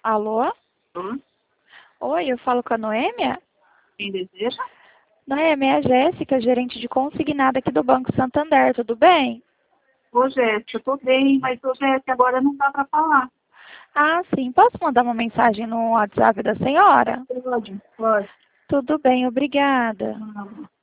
Alô? Hum? Oi, eu falo com a Noêmia? Quem deseja? Noêmia, é a Jéssica, gerente de consignado aqui do Banco Santander, tudo bem? Ô, Jéssica, eu tô bem, mas, ô, Jéssica, agora não dá para falar. Ah, sim. Posso mandar uma mensagem no WhatsApp da senhora? Pode, pode. Tudo bem, obrigada. Não.